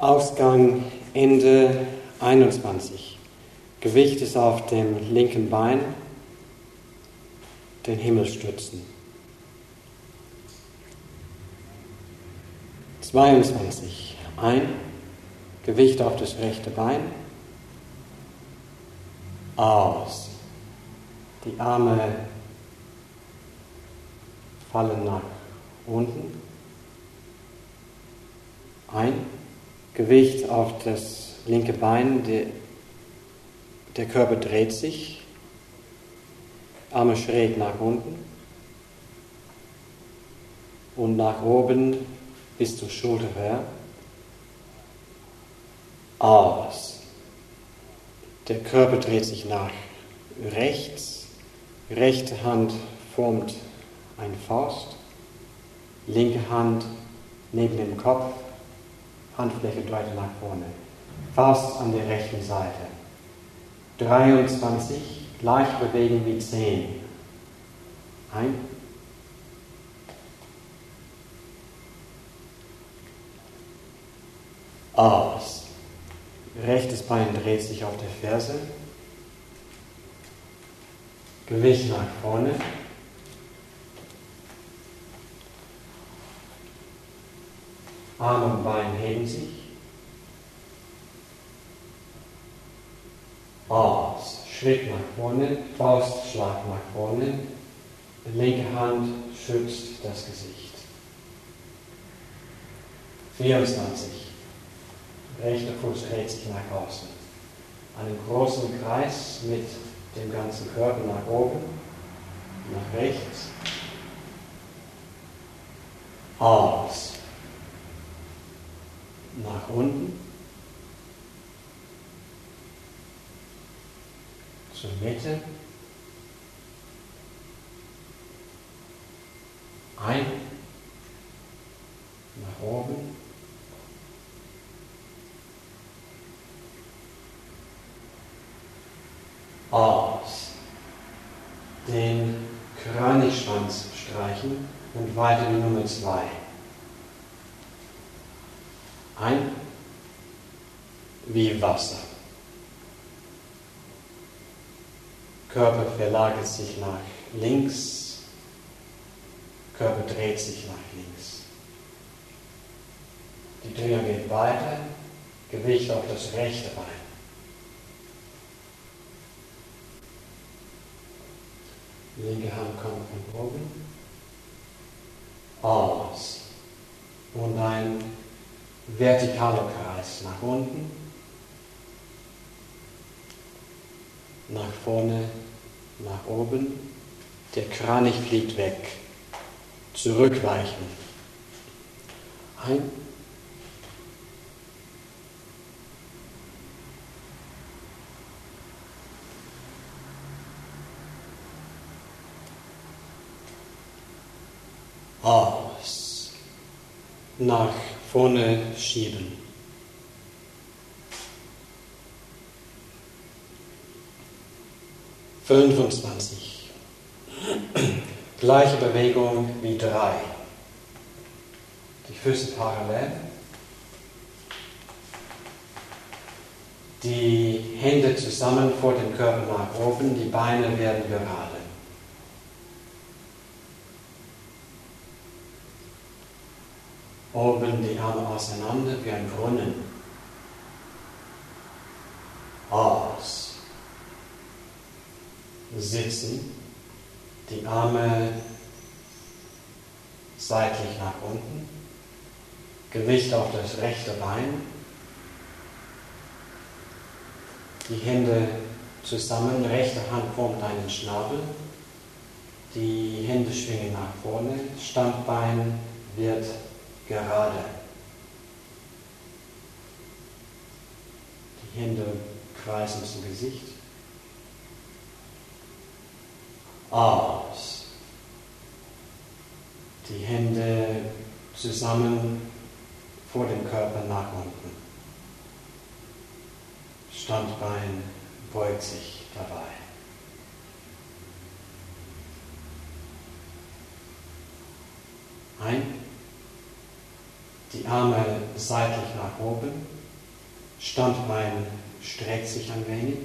Ausgang Ende 21. Gewicht ist auf dem linken Bein, den Himmel stützen. 22. Ein, Gewicht auf das rechte Bein. Aus. Die Arme fallen nach unten. Ein, Gewicht auf das linke Bein, der Körper dreht sich, Arme schräg nach unten und nach oben bis zur Schulterhöhe. Aus. Der Körper dreht sich nach rechts, rechte Hand formt eine Faust, linke Hand neben dem Kopf, Handfläche deutet nach vorne. Faust an der rechten Seite. 23, gleich bewegen wie 10. Ein. Aus. Rechtes Bein dreht sich auf der Ferse. Gewicht nach vorne. Arm und Bein heben sich. Aus. Schritt nach vorne, Faustschlag nach vorne. Linke Hand schützt das Gesicht. 24. Rechter Fuß dreht sich nach außen. Einen großen Kreis mit dem ganzen Körper nach oben, nach rechts. Aus. Nach unten. Zur Mitte. Ein. Nach oben. Aus. Den Kranichschwanz streichen und weiter die Nummer 2. Ein, wie Wasser. Körper verlagert sich nach links, Körper dreht sich nach links. Die Drehung geht weiter, Gewicht auf das rechte Bein. Linke Hand kommt von oben. Aus. Und ein vertikaler Kreis nach unten, nach vorne, nach oben. Der Kranich fliegt weg. Zurückweichen. Ein. Aus. Nach vorne schieben. Fünfundzwanzig. Gleiche Bewegung wie 3. Die Füße parallel. Die Hände zusammen vor dem Körper nach oben. Die Beine werden gerade. Oben die Arme auseinander wie ein Brunnen. Aus. Sitzen. Die Arme seitlich nach unten. Gewicht auf das rechte Bein. Die Hände zusammen. Rechte Hand formt einen Schnabel. Die Hände schwingen nach vorne. Standbein wird gerade. Die Hände kreisen zum Gesicht. Aus. Die Hände zusammen vor dem Körper nach unten. Standbein beugt sich dabei. Ein. die Arme seitlich nach oben, Standbein streckt sich ein wenig.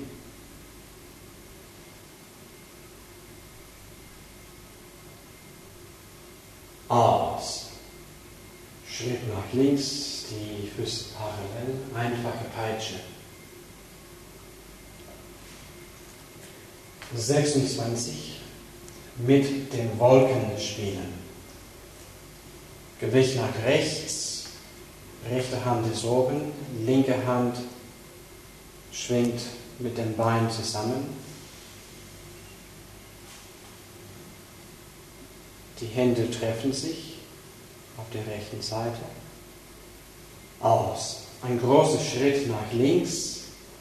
Aus. Schritt nach links, die Füße parallel, einfache Peitsche. 26. Mit den Wolken spielen. Gewicht nach rechts, rechte Hand ist oben, linke Hand schwingt mit dem Bein zusammen. Die Hände treffen sich auf der rechten Seite. Aus. Ein großer Schritt nach links.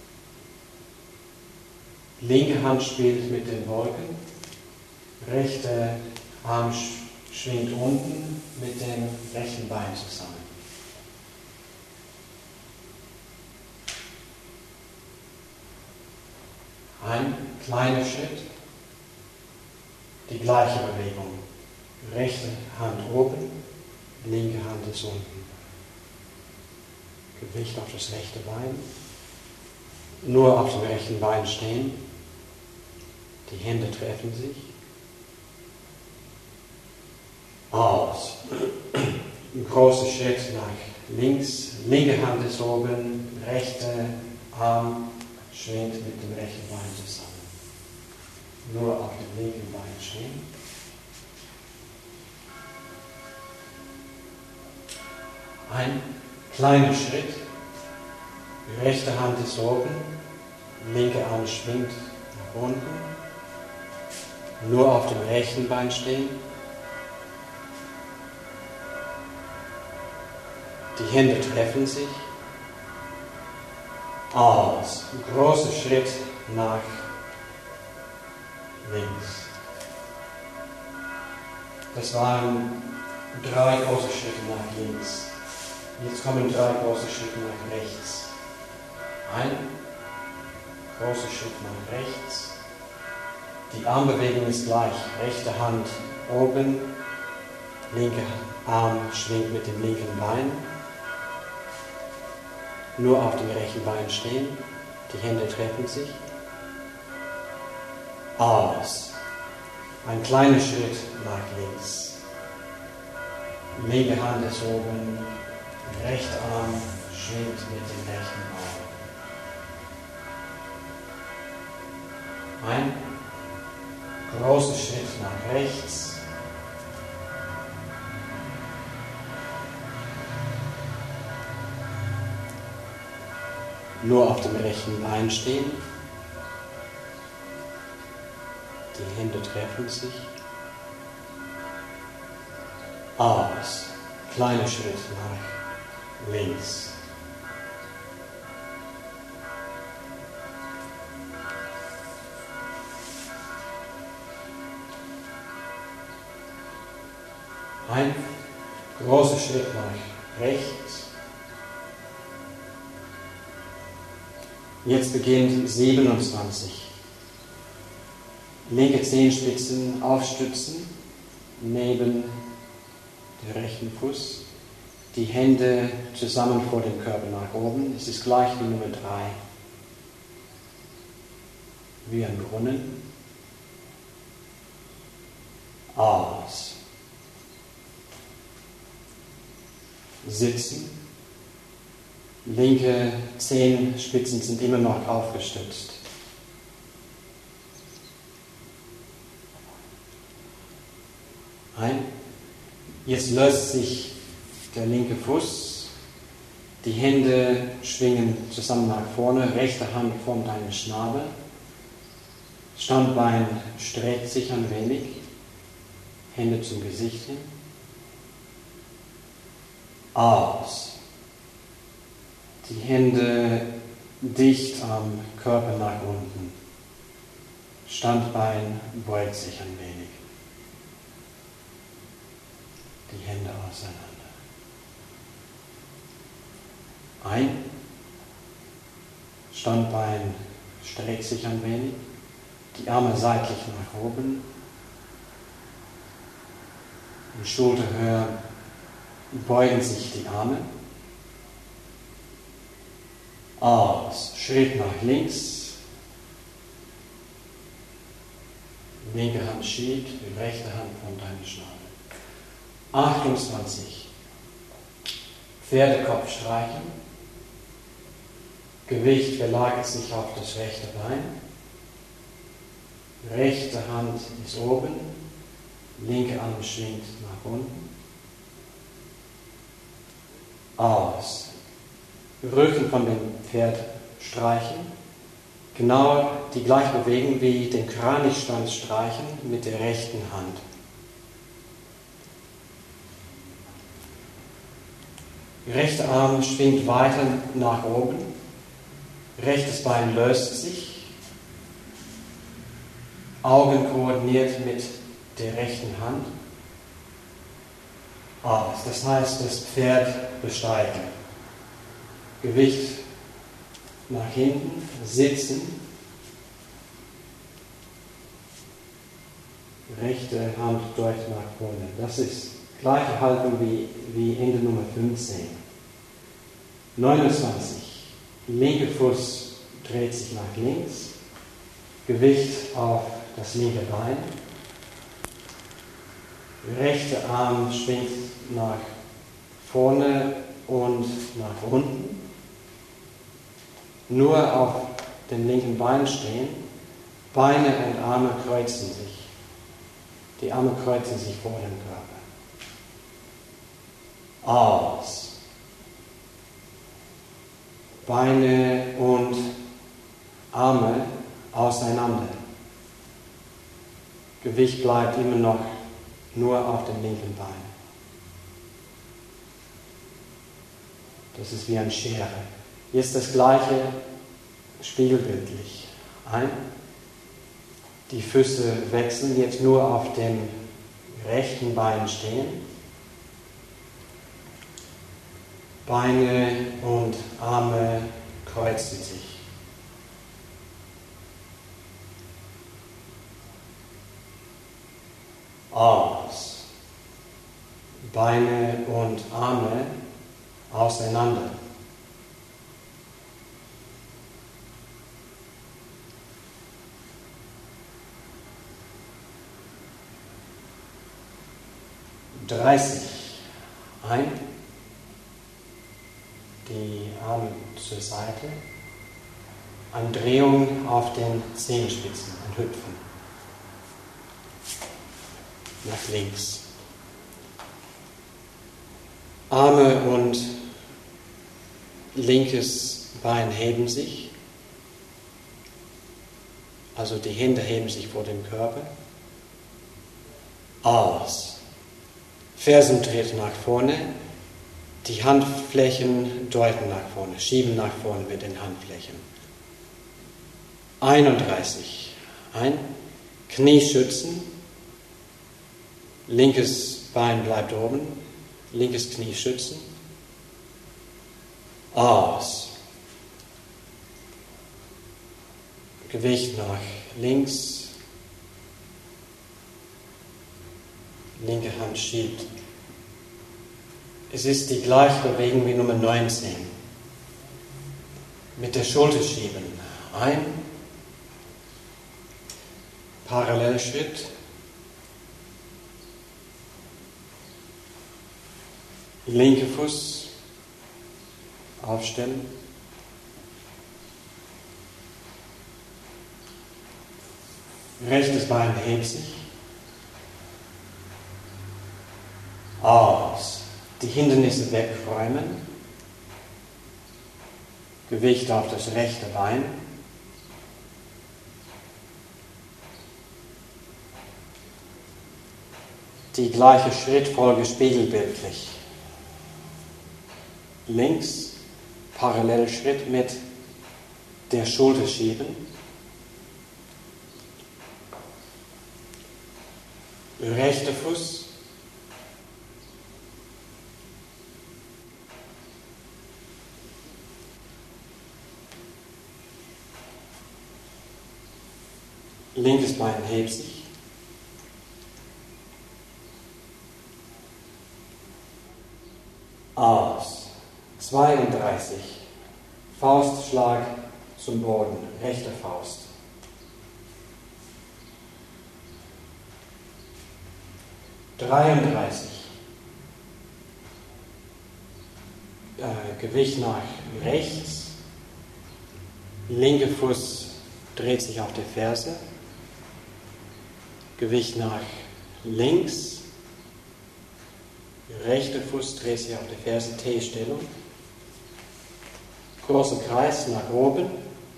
Linke Hand spielt mit den Wolken. Rechte Arm schwingt unten mit dem rechten Bein zusammen. Ein kleiner Schritt. Die gleiche Bewegung. Rechte Hand oben, linke Hand ist unten. Gewicht auf das rechte Bein. Nur auf dem rechten Bein stehen. Die Hände treffen sich. Aus. Ein großer Schritt nach links. Linke Hand ist oben, rechte Arm schwingt mit dem rechten Bein zusammen. Nur auf dem linken Bein stehen. Ein kleiner Schritt. Die rechte Hand ist oben, linke Arm schwingt nach unten. Nur auf dem rechten Bein stehen. Die Hände treffen sich. Aus. Ein großer Schritt nach links. Das waren 3 große Schritte nach links. Jetzt kommen 3 große Schritte nach rechts. Ein großer Schritt nach rechts. Die Armbewegung ist gleich. Rechte Hand oben, linke Arm schwingt mit dem linken Bein. Nur auf dem rechten Bein stehen. Die Hände treffen sich. Aus. Ein kleiner Schritt nach links. Linke Hand ist oben. Rechter Arm schwingt mit dem rechten Arm. Ein großer Schritt nach rechts. Nur auf dem rechten Bein stehen. Die Hände treffen sich. Aus. Kleiner Schritt nach links. Ein großer Schritt nach rechts. Jetzt beginnt 27. Linke Zehenspitzen aufstützen, neben den rechten Fuß. Die Hände zusammen vor dem Körper nach oben. Es ist gleich wie Nummer 3. Wie ein Brunnen. Aus. Sitzen. Linke Zehenspitzen sind immer noch aufgestützt. Ein. Jetzt löst sich der linke Fuß. Die Hände schwingen zusammen nach vorne. Rechte Hand formt eine Schnabel. Standbein streckt sich ein wenig. Hände zum Gesicht hin. Aus. Die Hände dicht am Körper nach unten. Standbein beugt sich ein wenig. Die Hände auseinander. Ein. Standbein streckt sich ein wenig. Die Arme seitlich nach oben. In Schulterhöhe beugen sich die Arme. Aus, Schritt nach links. Linke Hand schiebt, die rechte Hand kommt an die Schnabel. 28. Pferdekopf streichen. Gewicht verlagert sich auf das rechte Bein. Rechte Hand ist oben, linke Arm schwingt nach unten. Aus. Rücken von dem Pferd streichen. Genau die gleiche Bewegung wie den Kranichstand streichen mit der rechten Hand. Rechter Arm schwingt weiter nach oben. Rechtes Bein löst sich. Augen koordiniert mit der rechten Hand. Aus. Das heißt, das Pferd besteigen. Gewicht nach hinten, sitzen. Rechte Hand deutet nach vorne. Das ist gleiche Haltung wie Ende Nummer 15. 29. Linke Fuß dreht sich nach links. Gewicht auf das linke Bein. Rechter Arm schwingt nach vorne und nach unten. Nur auf dem linken Bein stehen. Beine und Arme kreuzen sich. Die Arme kreuzen sich vor dem Körper. Aus. Beine und Arme auseinander. Gewicht bleibt immer noch nur auf dem linken Bein. Das ist wie eine Schere. Jetzt das gleiche spiegelbildlich. Die Füße wechseln, jetzt nur auf dem rechten Bein stehen. Beine und Arme kreuzen sich. Aus. Beine und Arme auseinander. Ein. Die Arme zur Seite. Eine Drehung auf den Zehenspitzen, ein Hüpfen. Nach links. Arme und linkes Bein heben sich. Also die Hände heben sich vor dem Körper. Aus. Fersentritt nach vorne. Die Handflächen deuten nach vorne, schieben nach vorne mit den Handflächen. 31. Knie schützen. Linkes Bein bleibt oben. Linkes Knie schützen. Aus. Gewicht nach links. Linke Hand schiebt. Es ist die gleiche Bewegung wie Nummer 19. Mit der Schulter schieben. Parallelschritt. Linke Fuß aufstellen. Rechtes Bein hebt sich. Aus. Die Hindernisse wegräumen. Gewicht auf das rechte Bein. Die gleiche Schrittfolge spiegelbildlich. Links, Parallelschritt mit der Schulter schieben. Rechter Fuß. Linkes Bein hebt sich. Aus. 32. Faustschlag zum Boden, rechte Faust. 33. Gewicht nach rechts. Linke Fuß dreht sich auf der Ferse. Gewicht nach links. Rechte Fuß dreht sich auf der Ferse, T-Stellung. Großer Kreis nach oben.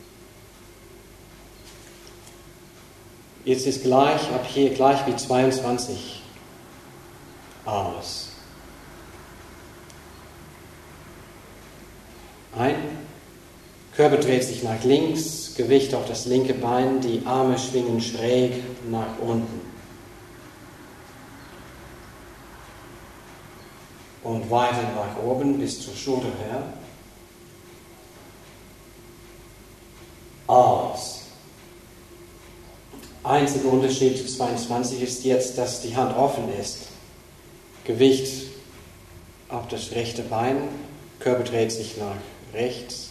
Jetzt ist ab hier gleich wie 22. Aus. Ein. Körper dreht sich nach links, Gewicht auf das linke Bein, die Arme schwingen schräg nach unten. Und weiter nach oben bis zur Schulter her. Aus. Einziger Unterschied zu 22 ist jetzt, dass die Hand offen ist. Gewicht auf das rechte Bein, Körper dreht sich nach rechts.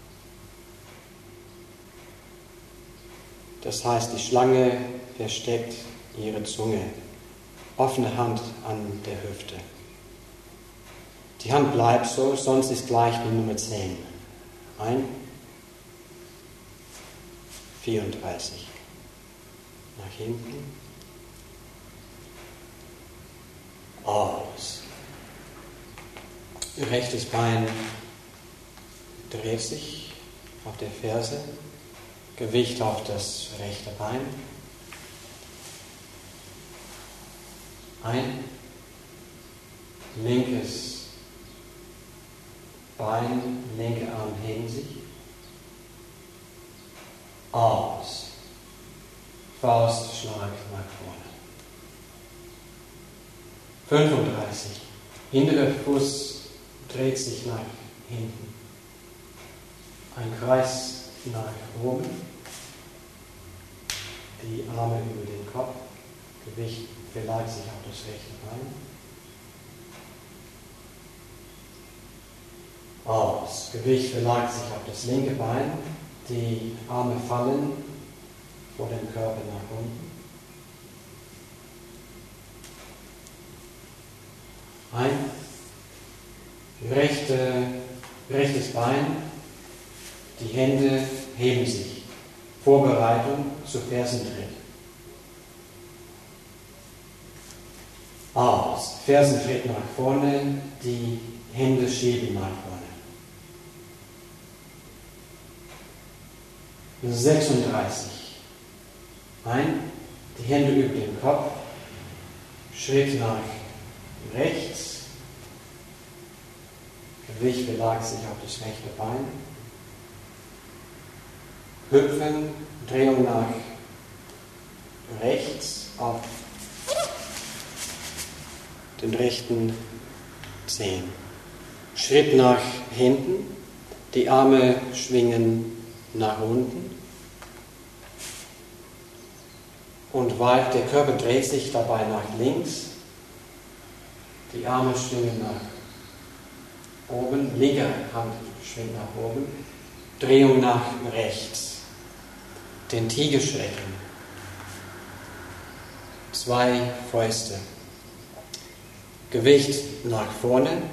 Das heißt, die Schlange versteckt ihre Zunge. Offene Hand an der Hüfte. Die Hand bleibt so, sonst ist gleich wie Nummer 10. 34. Nach hinten. Aus. Rechtes Bein dreht sich auf der Ferse. Gewicht auf das rechte Bein. Ein. Linkes Bein, linker Arm heben sich. Aus. Faustschlag nach vorne. 35. Hinterer Fuß dreht sich nach hinten. Ein Kreis nach oben. Die Arme über den Kopf. Gewicht verlagert sich auf das rechte Bein. Aus. Gewicht verlagert sich auf das linke Bein. Die Arme fallen vor dem Körper nach unten. Ein. Rechtes Bein. Die Hände heben sich. Vorbereitung zu Fersentritt. Aus. Fersentritt nach vorne. Die Hände schieben nach vorne. 36. Ein. Die Hände über den Kopf. Schritt nach rechts. Gewicht verlagert sich auf das rechte Bein. Hüpfen, Drehung nach rechts auf den rechten Zehen. Schritt nach hinten, die Arme schwingen nach unten. Und weit, der Körper dreht sich dabei nach links. Die Arme schwingen nach oben, linke Hand schwingt nach oben. Drehung nach rechts. Den Tigerschrecken. 2 Fäuste. Gewicht nach vorne.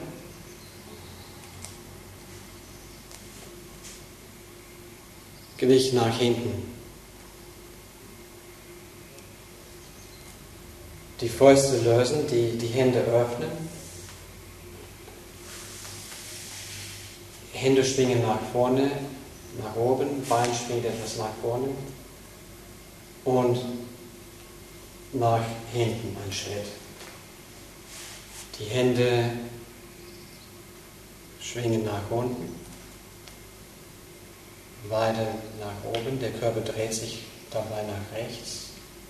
Gewicht nach hinten. Die Fäuste lösen, die Hände öffnen. Hände schwingen nach vorne, nach oben, Bein schwingt etwas nach vorne und nach hinten ein Schritt. Die Hände schwingen nach unten, weiter nach oben, der Körper dreht sich dabei nach rechts.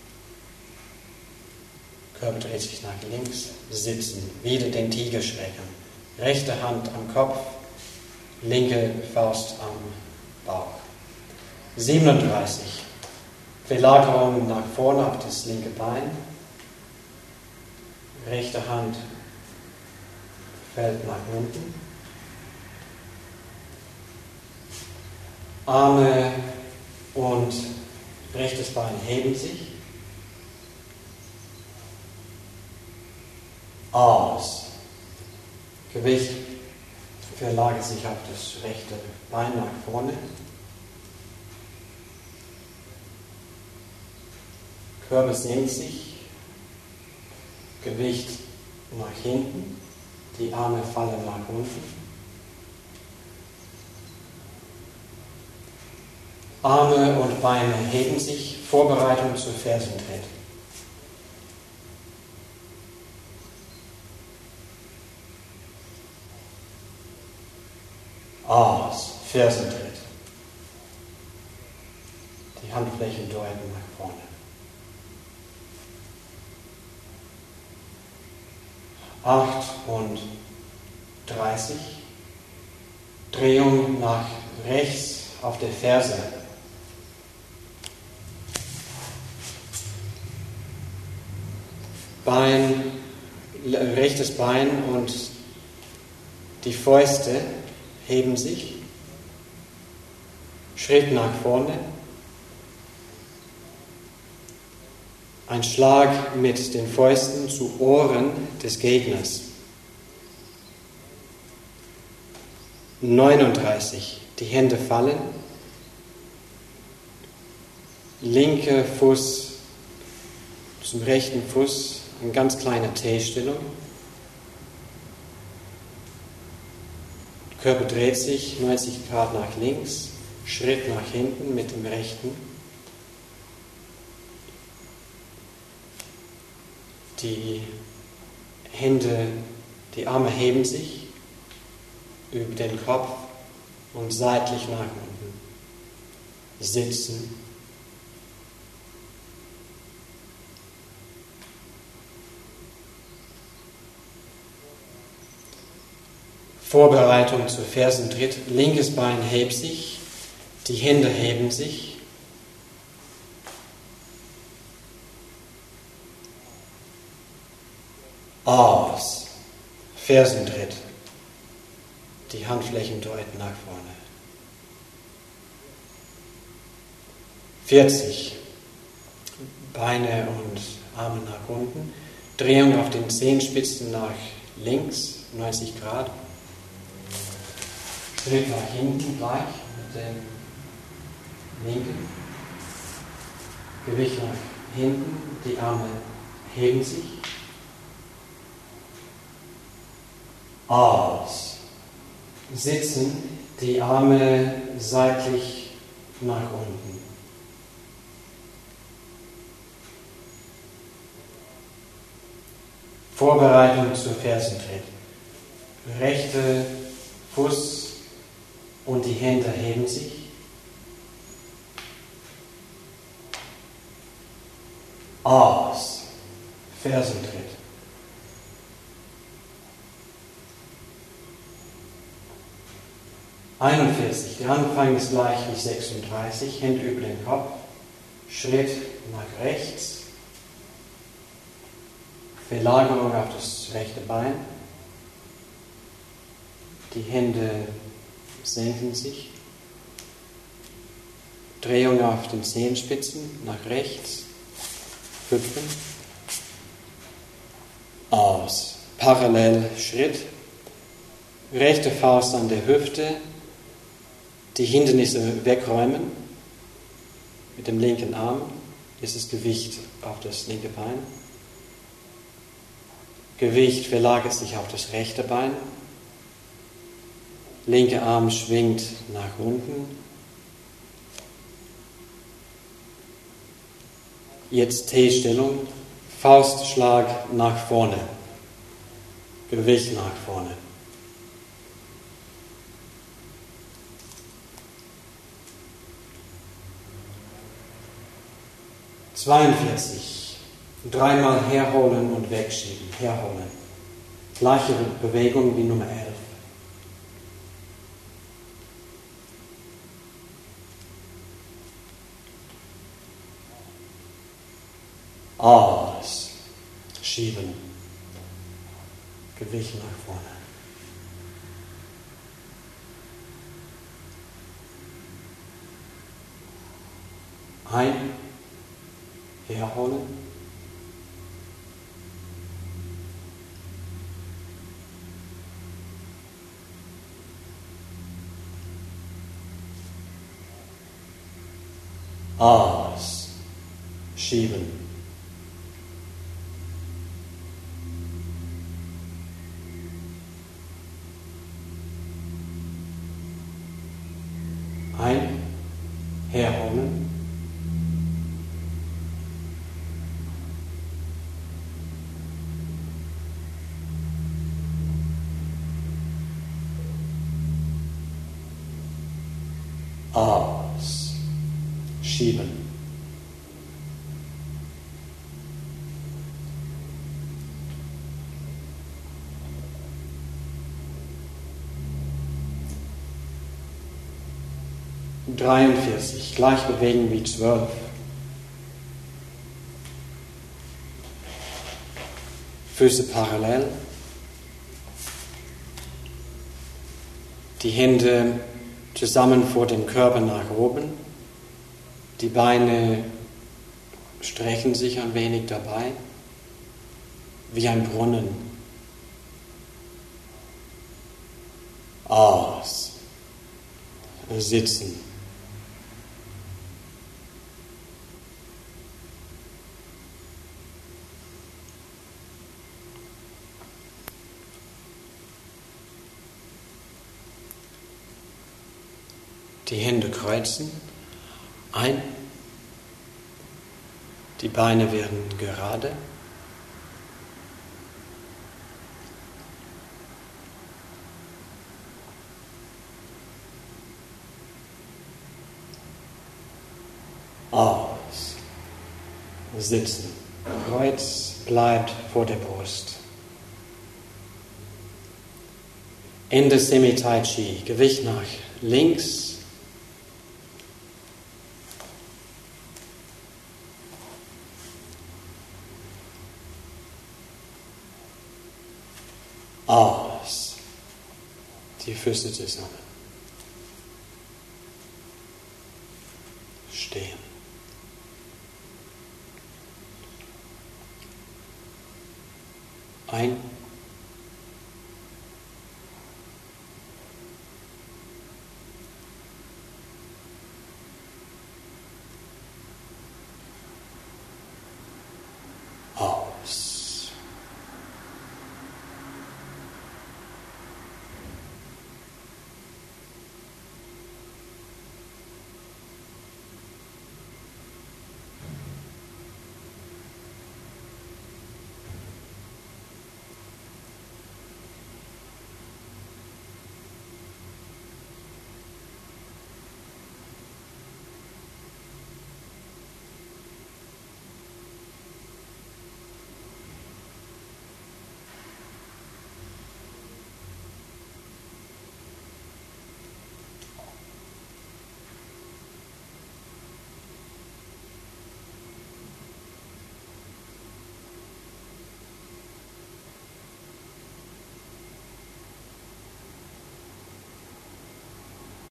Körper dreht sich nach links, sitzen, wieder den Tigerschrecken. Rechte Hand am Kopf, linke Faust am Bauch. 37. Verlagerung nach vorne auf das linke Bein. Rechte Hand fällt nach unten. Arme und rechtes Bein heben sich. Aus. Gewicht verlagert sich auf das rechte Bein nach vorne. Körper senkt sich. Gewicht nach hinten. Die Arme fallen nach unten. Arme und Beine heben sich. Vorbereitung zur Fersentritt. Aus. Fersentritt. Die Handflächen deuten nach vorne. und 30. Drehung nach rechts auf der Ferse. Rechtes Bein und die Fäuste heben sich. Schritt nach vorne. Ein Schlag mit den Fäusten zu Ohren des Gegners. 39. Die Hände fallen. Linker Fuß zum rechten Fuß, eine ganz kleine T-Stellung. Der Körper dreht sich 90 Grad nach links, Schritt nach hinten mit dem rechten. Die Hände, die Arme heben sich über den Kopf und seitlich nach unten. Sitzen. Vorbereitung zur Fersentritt. Linkes Bein hebt sich, die Hände heben sich. Aus. Fersentritt. Die Handflächen deuten nach vorne. 40. Beine und Arme nach unten. Drehung auf den Zehenspitzen nach links, 90 Grad. Schritt nach hinten gleich mit dem linken. Gewicht nach hinten, die Arme heben sich. Aus. Sitzen, die Arme seitlich nach unten. Vorbereitung zur Fersentritt. Rechte Fuß und die Hände heben sich. Aus. Fersentritt. Der Anfang ist gleich wie 36, Hände über den Kopf, Schritt nach rechts, Verlagerung auf das rechte Bein, die Hände senken sich, Drehung auf den Zehenspitzen nach rechts, hüpfen, aus, parallel Schritt, rechte Faust an der Hüfte, die Hindernisse wegräumen. Mit dem linken Arm ist das Gewicht auf das linke Bein. Gewicht verlagert sich auf das rechte Bein. Linker Arm schwingt nach unten. Jetzt T-Stellung. Faustschlag nach vorne. Gewicht nach vorne. Dreimal herholen und wegschieben. Herholen. Gleiche Bewegung wie Nummer 11. Aus. Schieben. Gewicht nach vorne. Ein, herholen. Aus, schieben. Ein, herholen. Aus, schieben. Dreiundvierzig, gleich bewegen wie 12. Füße parallel. Die Hände zusammen vor dem Körper nach oben. Die Beine strecken sich ein wenig dabei, wie ein Brunnen. Aus. Sitzen. Die Hände kreuzen. Ein. Die Beine werden gerade. Aus. Sitzen. Kreuz bleibt vor der Brust. Ende Semi-Tai Chi. Gewicht nach links. Aus. Die Füße zusammen. Stehen. Ein.